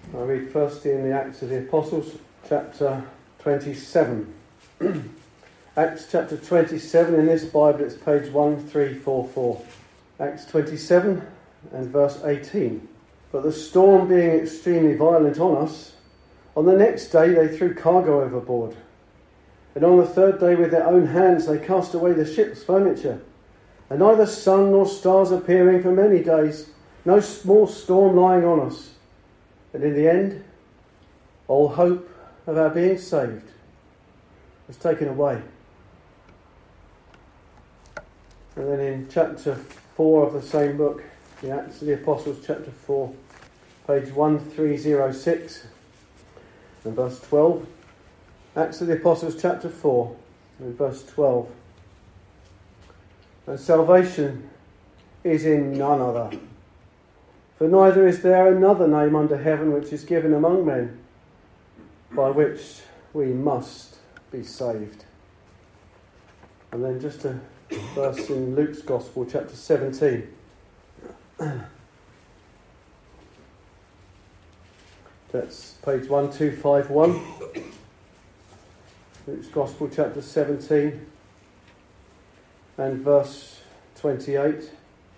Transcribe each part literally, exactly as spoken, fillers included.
I read firstly in the Acts of the Apostles, chapter twenty-seven. Acts chapter twenty-seven, in this Bible it's page one three four four. Acts twenty-seven and verse eighteen. But the storm being extremely violent on us, on the next day they threw cargo overboard. And on the third day with their own hands they cast away the ship's furniture. And neither sun nor stars appearing for many days, no small storm lying on us. And in the end, all hope of our being saved was taken away. And then in chapter four of the same book, the Acts of the Apostles, chapter four, page one three zero six and verse twelve. Acts of the Apostles, chapter four and verse twelve. And salvation is in none other. For neither is there another name under heaven which is given among men, by which we must be saved. And then just a verse in Luke's Gospel, chapter seventeen. That's page one two five one. Luke's Gospel, chapter seventeen and verse twenty-eight.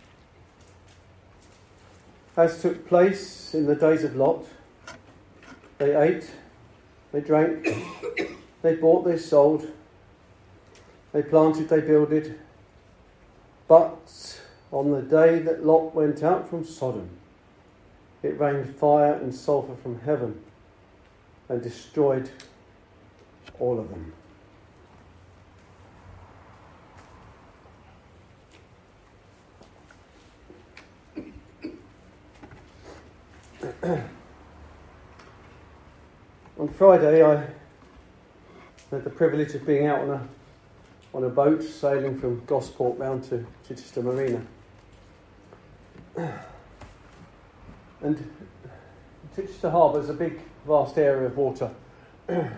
As took place in the days of Lot, they ate, they drank, they bought, they sold, they planted, they builded. But on the day that Lot went out from Sodom, it rained fire and sulphur from heaven and destroyed all of them. On Friday, I had the privilege of being out on a on a boat sailing from Gosport round to Chichester Marina. And Chichester Harbour is a big, vast area of water. And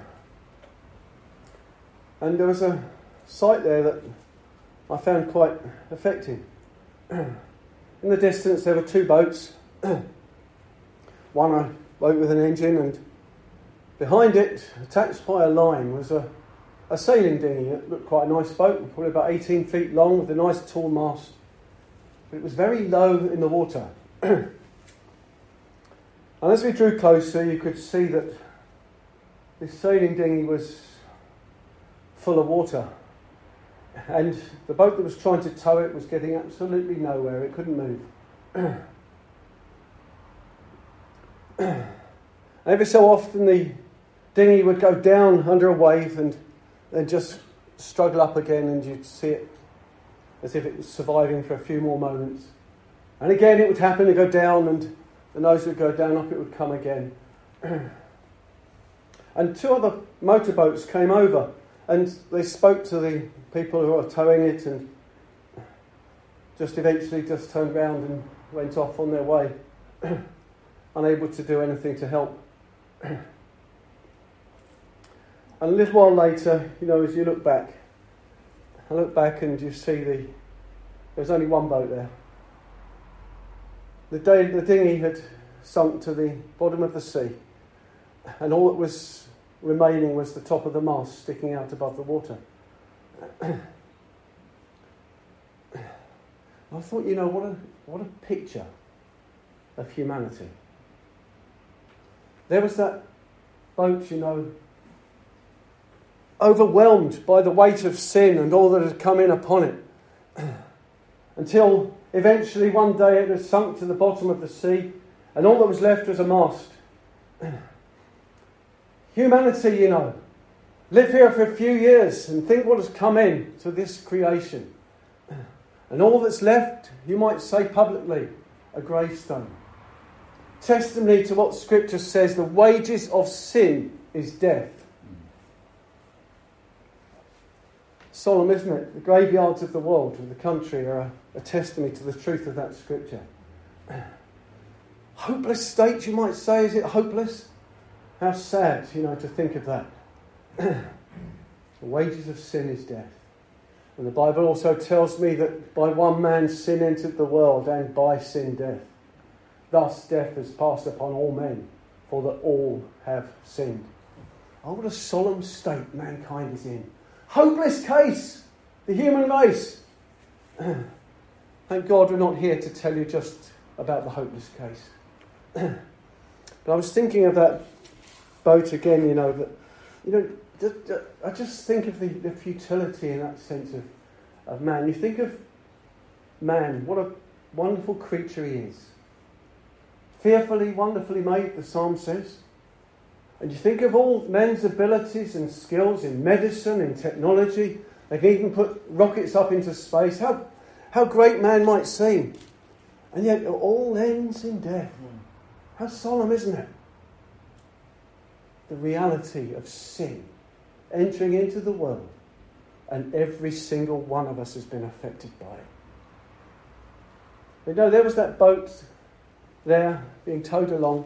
there was a sight there that I found quite affecting. In the distance, there were two boats. One a boat with an engine, and behind it, attached by a line, was a, a sailing dinghy. It looked quite a nice boat, probably about eighteen feet long, with a nice tall mast. But it was very low in the water. And as we drew closer, you could see that this sailing dinghy was full of water. And the boat that was trying to tow it was getting absolutely nowhere. It couldn't move. Every so often the dinghy would go down under a wave and then just struggle up again, and you'd see it as if it was surviving for a few more moments. And again it would happen to go down, and the nose would go down, up it would come again. And two other motorboats came over, and they spoke to the people who were towing it, and just eventually just turned round and went off on their way. Unable to do anything to help. And a little while later, you know, as you look back, I look back and you see the there was only one boat there. The day the dinghy had sunk to the bottom of the sea, and all that was remaining was the top of the mast sticking out above the water. I thought, you know, what a what a picture of humanity. There was that boat, you know, overwhelmed by the weight of sin and all that had come in upon it. Until eventually one day it was sunk to the bottom of the sea, and all that was left was a mast. Humanity, you know, live here for a few years and think what has come in to this creation. And all that's left, you might say publicly, a gravestone. Testimony to what Scripture says, the wages of sin is death. Solemn, isn't it? The graveyards of the world and the country are a, a testimony to the truth of that Scripture. Hopeless state, you might say. Is it hopeless? How sad, you know, to think of that. The wages of sin is death. And the Bible also tells me that by one man sin entered the world, and by sin death. Thus death has passed upon all men, for that all have sinned. Oh, what a solemn state mankind is in. Hopeless case, the human race. Thank God we're not here to tell you just about the hopeless case. But I was thinking of that boat again, you know, that, you know, just, just, I just think of the, the futility in that sense of, of man. You think of man, what a wonderful creature he is. Fearfully, wonderfully made, the psalm says. And you think of all men's abilities and skills in medicine, in technology. They can even put rockets up into space. How, how great man might seem. And yet it all ends in death. How solemn, isn't it? The reality of sin entering into the world, and every single one of us has been affected by it. You know, there was that boat there being towed along,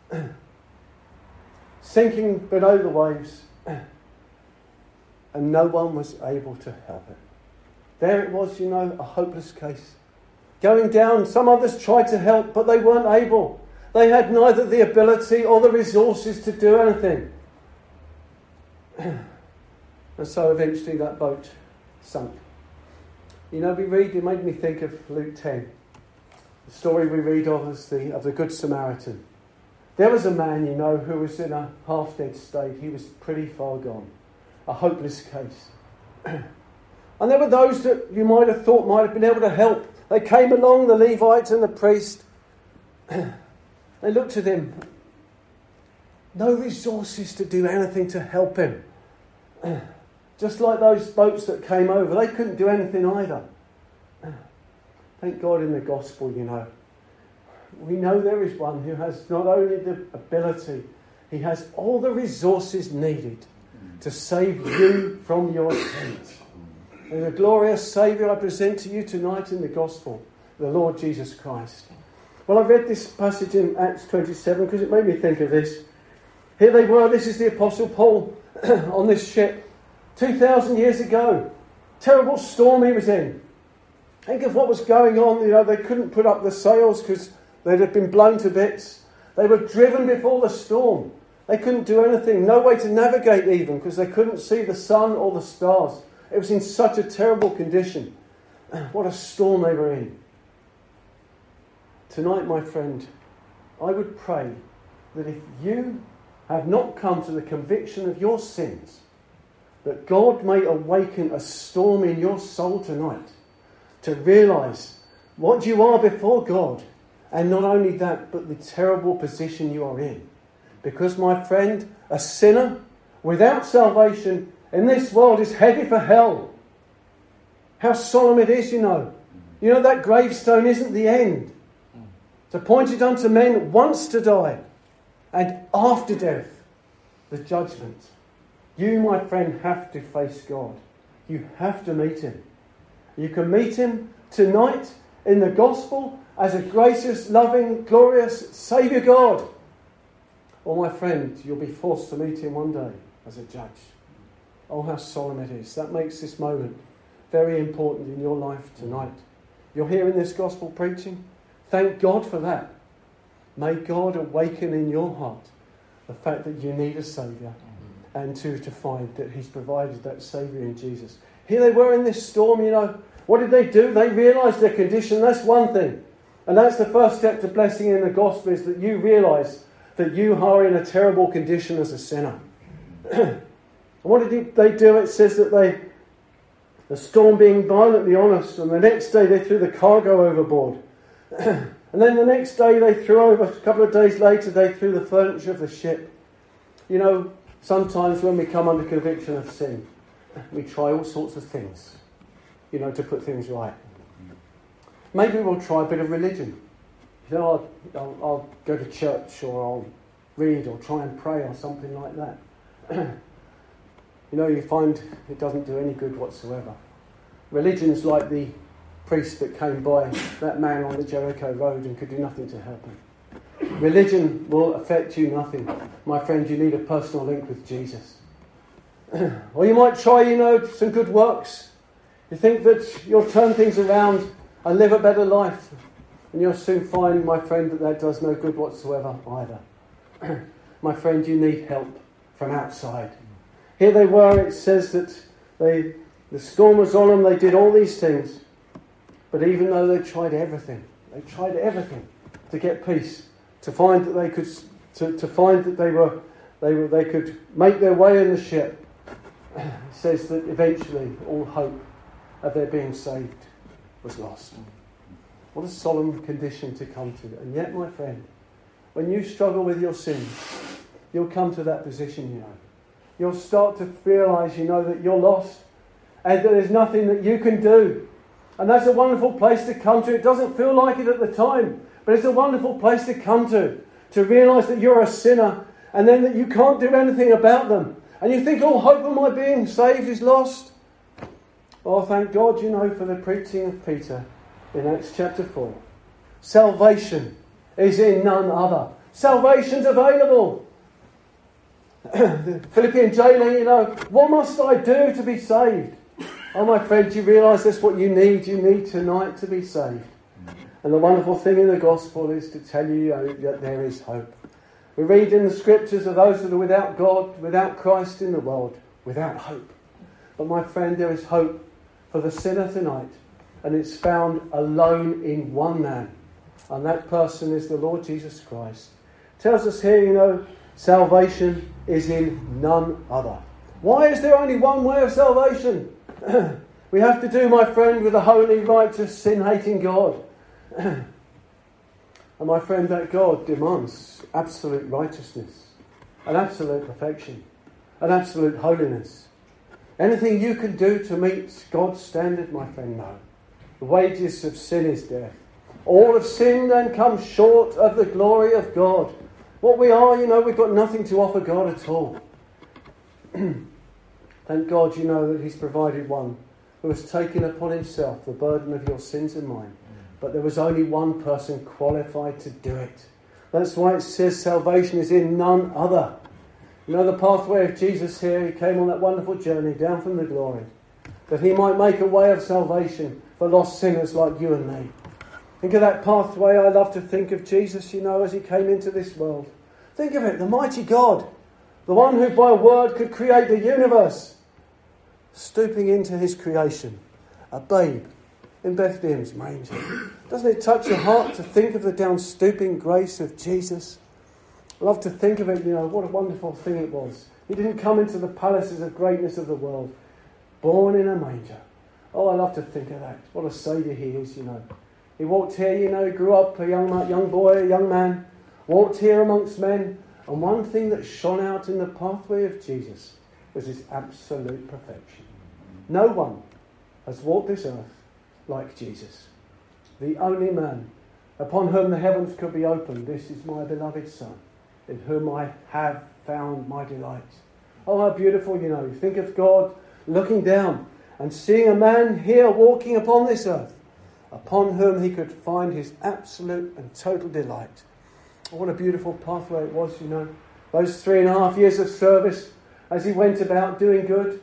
sinking below the waves, and no one was able to help it. There it was, you know, a hopeless case. Going down, some others tried to help, but they weren't able. They had neither the ability or the resources to do anything. And so eventually that boat sunk. You know, we read, it made me think of Luke ten. The story we read of is the, of the Good Samaritan. There was a man, you know, who was in a half-dead state. He was pretty far gone. A hopeless case. And there were those that you might have thought might have been able to help. They came along, the Levites and the priest. They looked at him. No resources to do anything to help him. Just like those boats that came over. They couldn't do anything either. Thank God in the gospel, you know. We know there is one who has not only the ability, he has all the resources needed to save you from your sins. And the glorious Saviour I present to you tonight in the gospel, the Lord Jesus Christ. Well, I read this passage in Acts twenty-seven because it made me think of this. Here they were, this is the Apostle Paul on this ship two thousand years ago. Terrible storm he was in. Think of what was going on. You know, they couldn't put up the sails because they'd have been blown to bits. They were driven before the storm. They couldn't do anything. No way to navigate even because they couldn't see the sun or the stars. It was in such a terrible condition. What a storm they were in. Tonight, my friend, I would pray that if you have not come to the conviction of your sins, that God may awaken a storm in your soul tonight to realise what you are before God, and not only that, but the terrible position you are in. Because, my friend, a sinner without salvation in this world is headed for hell. How solemn it is, you know. You know, that gravestone isn't the end. It's appointed unto men once to die, and after death, the judgment. You, my friend, have to face God. You have to meet him. You can meet him tonight in the gospel as a gracious, loving, glorious Saviour God. Or, my friend, you'll be forced to meet him one day as a judge. Oh, how solemn it is. That makes this moment very important in your life tonight. You're hearing this gospel preaching. Thank God for that. May God awaken in your heart the fact that you need a Saviour, and to, to find that he's provided that Saviour in Jesus. Here they were in this storm, you know. What did they do? They realised their condition. That's one thing. And that's the first step to blessing in the gospel, is that you realise that you are in a terrible condition as a sinner. And what did they do? It says that they, the storm being violently on us, and the next day they threw the cargo overboard. And then the next day they threw over, a couple of days later, they threw the furniture of the ship. You know, sometimes when we come under conviction of sin, we try all sorts of things, you know, to put things right. Maybe we'll try a bit of religion. You know, I'll, I'll, I'll go to church, or I'll read, or try and pray, or something like that. You know, you find it doesn't do any good whatsoever. Religion's like the priest that came by that man on the Jericho road and could do nothing to help him. Religion will affect you nothing. My friend, you need a personal link with Jesus. Or you might try, you know, some good works. You think that you'll turn things around and live a better life. And you'll soon find, my friend, that that does no good whatsoever either. my friend, you need help from outside. Here they were, it says that they, the storm was on them, they did all these things. But even though they tried everything, they tried everything to get peace, to find that they could, to, to find that they were, they were, they could make their way in the ship. It says that eventually all hope of their being saved was lost. What a solemn condition to come to. And yet, my friend, when you struggle with your sins, you'll come to that position, you know. You'll start to realise, you know, that you're lost and that there's nothing that you can do. And that's a wonderful place to come to. It doesn't feel like it at the time, but it's a wonderful place to come to. To realise that you're a sinner and then that you can't do anything about them. And you think all hope of my being saved is lost. Oh, thank God, you know, for the preaching of Peter in Acts chapter four. Salvation is in none other. Salvation's available. The Philippian jailer, you know, what must I do to be saved? Oh, my friend, you realise that's what you need. You need tonight to be saved. And the wonderful thing in the gospel is to tell you, you know, that there is hope. We read in the scriptures of those that are without God, without Christ in the world, without hope. But my friend, there is hope for the sinner tonight. And it's found alone in one man. And that person is the Lord Jesus Christ. It tells us here, you know, salvation is in none other. Why is there only one way of salvation? We have to do, my friend, with a holy, righteous, sin-hating God. And my friend, that God demands absolute righteousness, an absolute perfection, an absolute holiness. Anything you can do to meet God's standard, my friend, no. The wages of sin is death. All have sinned and come short of the glory of God. What we are, you know, we've got nothing to offer God at all. Thank God, you know, that He's provided one who has taken upon Himself the burden of your sins and mine. But there was only one person qualified to do it. That's why it says salvation is in none other. You know, the pathway of Jesus here, He came on that wonderful journey down from the glory, that He might make a way of salvation for lost sinners like you and me. Think of that pathway. I love to think of Jesus, you know, as He came into this world. Think of it, the mighty God, the one who by a word could create the universe, stooping into His creation, a babe in Bethlehem's manger. Doesn't it touch your heart to think of the down-stooping grace of Jesus? I love to think of it, you know, what a wonderful thing it was. He didn't come into the palaces of greatness of the world, born in a manger. Oh, I love to think of that. What a saviour He is, you know. He walked here, you know, he grew up a young, young boy, a young man, walked here amongst men, and one thing that shone out in the pathway of Jesus was His absolute perfection. No one has walked this earth like Jesus, the only man upon whom the heavens could be opened. This is my beloved Son, in whom I have found my delight. Oh, how beautiful, you know. Think of God looking down and seeing a man here walking upon this earth, upon whom He could find His absolute and total delight. Oh, what a beautiful pathway it was, you know. Those three and a half years of service as He went about doing good,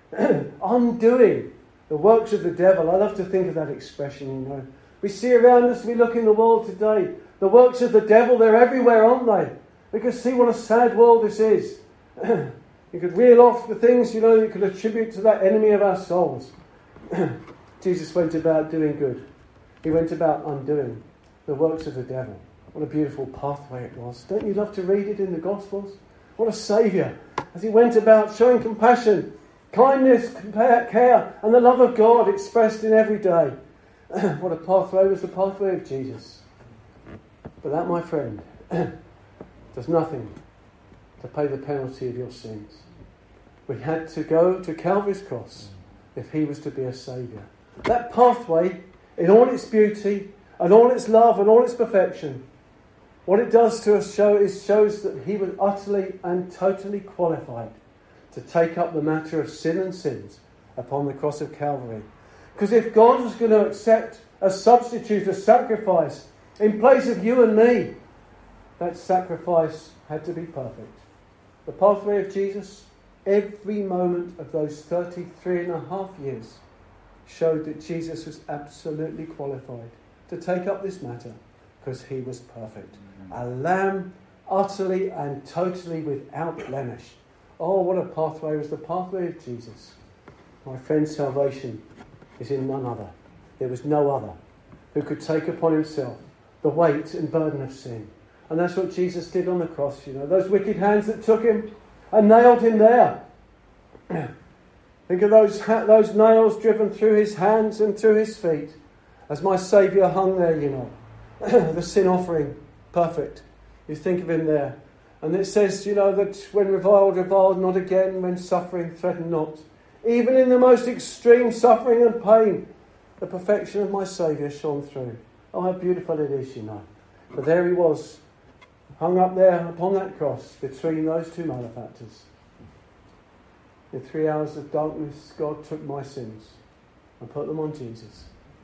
undoing the works of the devil. I love to think of that expression, you know. We see around us, we look in the world today, the works of the devil, they're everywhere, aren't they? We can see what a sad world this is. You could reel off the things, you know, you could attribute to that enemy of our souls. Jesus went about doing good. He went about undoing the works of the devil. What a beautiful pathway it was. Don't you love to read it in the Gospels? What a saviour. As He went about showing compassion, kindness, care, and the love of God expressed in every day. What a pathway was the pathway of Jesus. But that, my friend, does nothing to pay the penalty of your sins. We had to go to Calvary's cross if He was to be a saviour. That pathway, in all its beauty, and all its love, and all its perfection, what it does to us show is shows that He was utterly and totally qualified to take up the matter of sin and sins upon the cross of Calvary. Because if God was going to accept a substitute, a sacrifice, in place of you and me, that sacrifice had to be perfect. The pathway of Jesus, every moment of those thirty-three and a half years, showed that Jesus was absolutely qualified to take up this matter because He was perfect. A lamb utterly and totally without blemish. Oh, what a pathway was the pathway of Jesus. My friend, salvation is in none other. There was no other who could take upon himself the weight and burden of sin. And that's what Jesus did on the cross, you know. Those wicked hands that took him and nailed him there. Think of those, those nails driven through his hands and through his feet as my Saviour hung there, you know. The sin offering, perfect. You think of him there. And it says, you know, that when reviled, reviled not again, when suffering, threaten not. Even in the most extreme suffering and pain, the perfection of my Saviour shone through. Oh, how beautiful it is, you know. But there he was, hung up there upon that cross between those two malefactors. In three hours of darkness, God took my sins and put them on Jesus.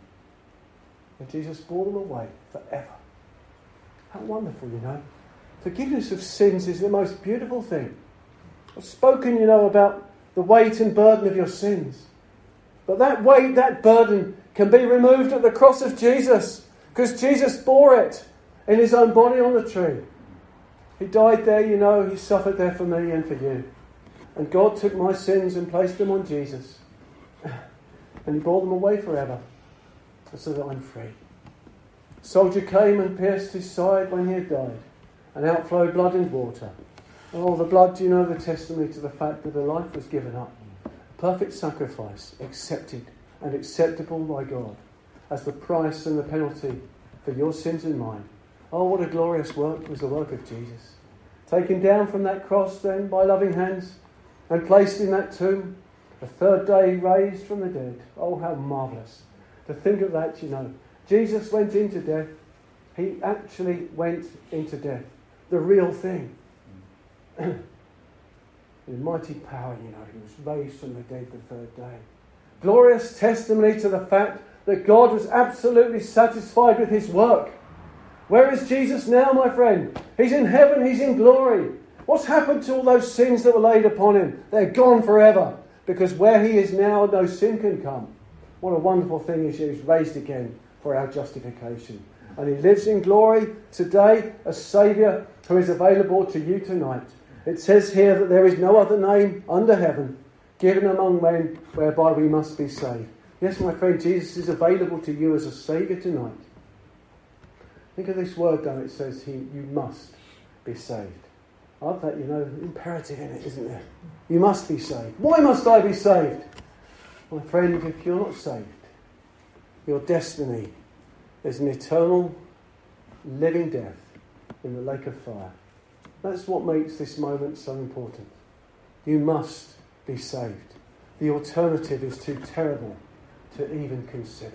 And Jesus bore them away forever. How wonderful, you know. Forgiveness of sins is the most beautiful thing. I've spoken, you know, about the weight and burden of your sins. But that weight, that burden can be removed at the cross of Jesus, because Jesus bore it in his own body on the tree. He died there, you know, he suffered there for me and for you. And God took my sins and placed them on Jesus. And he bore them away forever, so that I'm free. A soldier came and pierced his side when he had died, and out flowed blood and water. Oh, the blood, you know, the testimony to the fact that a life was given up. A perfect sacrifice, accepted and acceptable by God, as the price and the penalty for your sins and mine. Oh, what a glorious work was the work of Jesus. Taken down from that cross then by loving hands and placed in that tomb, the third day raised from the dead. Oh, how marvellous. To think of that, you know. Jesus went into death. He actually went into death. The real thing. In mighty power, you know, he was raised from the dead the third day. Glorious testimony to the fact that God was absolutely satisfied with his work. Where is Jesus now, my friend? He's in heaven, he's in glory. What's happened to all those sins that were laid upon him? They're gone forever. Because where he is now, no sin can come. What a wonderful thing is he's raised again for our justification. And he lives in glory today, a Saviour who is available to you tonight. It says here that there is no other name under heaven given among men whereby we must be saved. Yes, my friend, Jesus is available to you as a Saviour tonight. Think of this word, though. It says he, you must be saved. I love that, you know, imperative in it, isn't there? You must be saved. Why must I be saved? My friend, if you're not saved, your destiny is an eternal living death in the lake of fire. That's what makes this moment so important. You must be saved. The alternative is too terrible to even consider.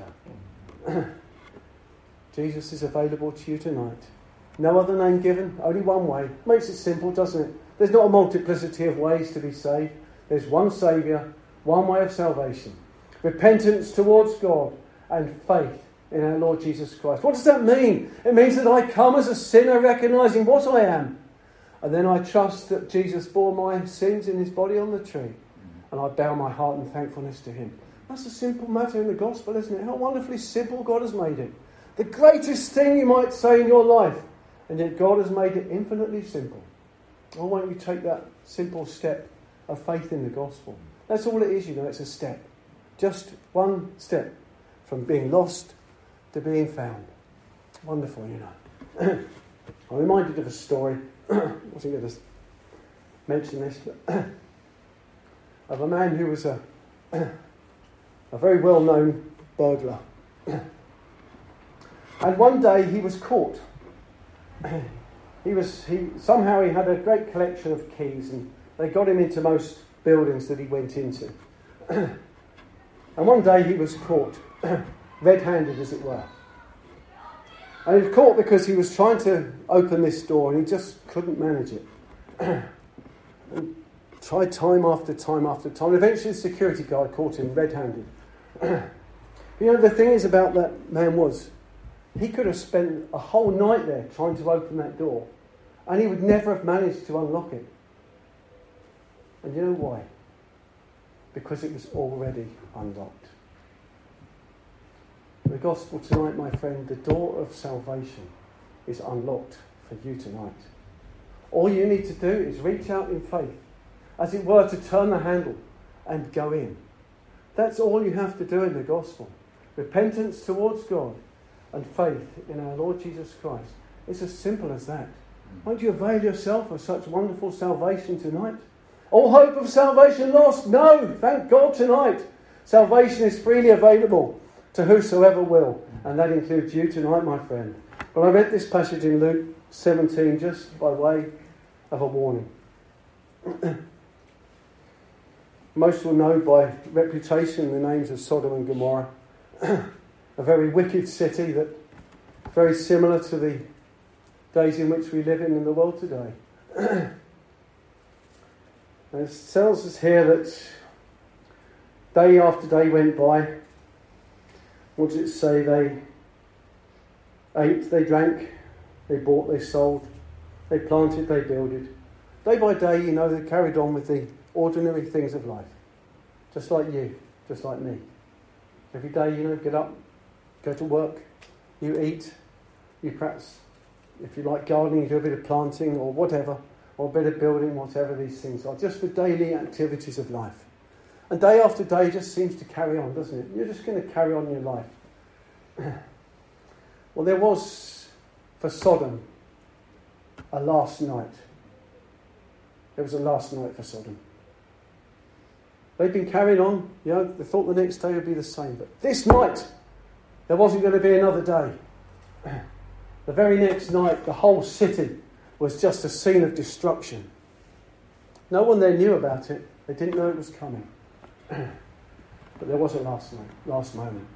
Jesus is available to you tonight. No other name given, only one way. Makes it simple, doesn't it? There's not a multiplicity of ways to be saved. There's one Saviour, one way of salvation. Repentance towards God and faith in our Lord Jesus Christ. What does that mean? It means that I come as a sinner recognising what I am. And then I trust that Jesus bore my sins in his body on the tree. And I bow my heart in thankfulness to him. That's a simple matter in the gospel, isn't it? How wonderfully simple God has made it. The greatest thing you might say in your life. And yet God has made it infinitely simple. Oh, why don't you take that simple step of faith in the gospel? That's all it is, you know, it's a step. Just one step from being lost to being found. Wonderful, you know. I'm reminded of a story. I wasn't going to mention this, but of a man who was a a very well-known burglar. And one day he was caught. He was he somehow he had a great collection of keys, and they got him into most buildings that he went into. And one day he was caught, red-handed as it were. And he was caught because he was trying to open this door and he just couldn't manage it. And tried time after time after time. Eventually the security guard caught him red-handed. You know, the thing is about that man was, he could have spent a whole night there trying to open that door, and he would never have managed to unlock it. And you know why? Because it was already unlocked. The gospel tonight, my friend, the door of salvation is unlocked for you tonight. All you need to do is reach out in faith, as it were, to turn the handle and go in. That's all you have to do in the gospel. Repentance towards God and faith in our Lord Jesus Christ. It's as simple as that. Won't you avail yourself of such wonderful salvation tonight? All hope of salvation lost? No, thank God tonight. Salvation is freely available to whosoever will. And that includes you tonight, my friend. But I read this passage in Luke seventeen just by way of a warning. Most will know by reputation the names of Sodom and Gomorrah. A very wicked city that very similar to the days in which we live in in the world today. And it tells us here that day after day went by. What does it say? They ate, they drank, they bought, they sold, they planted, they builded. Day by day, you know, they carried on with the ordinary things of life. Just like you, just like me. Every day, you know, get up, go to work, you eat, you perhaps, if you like gardening, you do a bit of planting or whatever, or a bit of building, whatever these things are. Just the daily activities of life. And day after day just seems to carry on, doesn't it? You're just going to carry on your life. Well, there was, for Sodom, a last night. There was a last night for Sodom. They'd been carrying on, you know, they thought the next day would be the same. But this night, there wasn't going to be another day. The very next night, the whole city was just a scene of destruction. No one there knew about it. They didn't know it was coming. But there was a last night, last moment.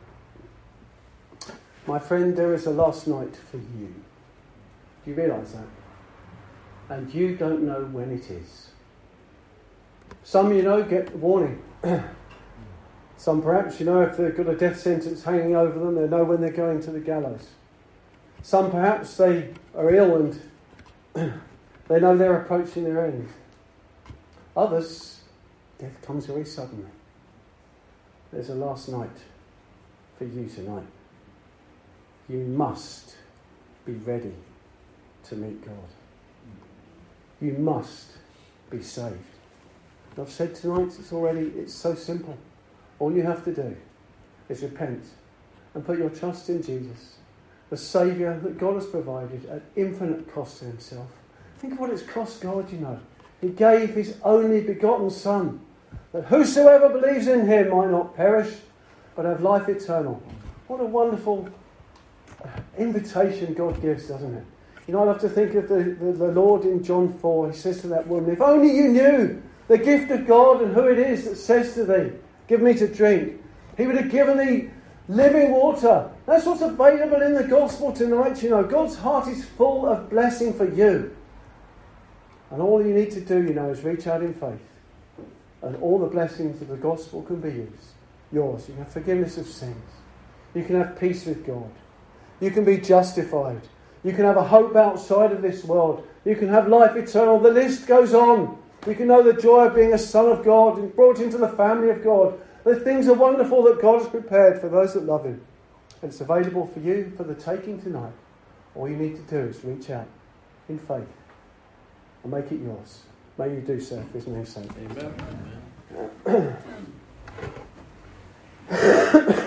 My friend, there is a last night for you. Do you realise that? And you don't know when it is. Some, you know, get the warning. Some perhaps, you know, if they've got a death sentence hanging over them, they know when they're going to the gallows. Some perhaps they are ill and they know they're approaching their end. Others, death comes very suddenly. There's a last night for you tonight. You must be ready to meet God. You must be saved. I've said tonight, it's already, it's so simple. All you have to do is repent and put your trust in Jesus, the Saviour that God has provided at infinite cost to himself. Think of what it's cost God, you know. He gave his only begotten Son, that whosoever believes in him might not perish, but have life eternal. What a wonderful invitation God gives, doesn't it? You know, I love to think of the, the, the Lord in John four. He says to that woman, if only you knew the gift of God and who it is that says to thee, give me to drink. He would have given thee living water. That's what's available in the gospel tonight, you know. God's heart is full of blessing for you. And all you need to do, you know, is reach out in faith. And all the blessings of the gospel can be used. Yours. You can have forgiveness of sins. You can have peace with God. You can be justified. You can have a hope outside of this world. You can have life eternal. The list goes on. You can know the joy of being a son of God and brought into the family of God. The things are wonderful that God has prepared for those that love him. And it's available for you for the taking tonight. All you need to do is reach out in faith and make it yours. May you do so for his name's sake. Amen. Amen.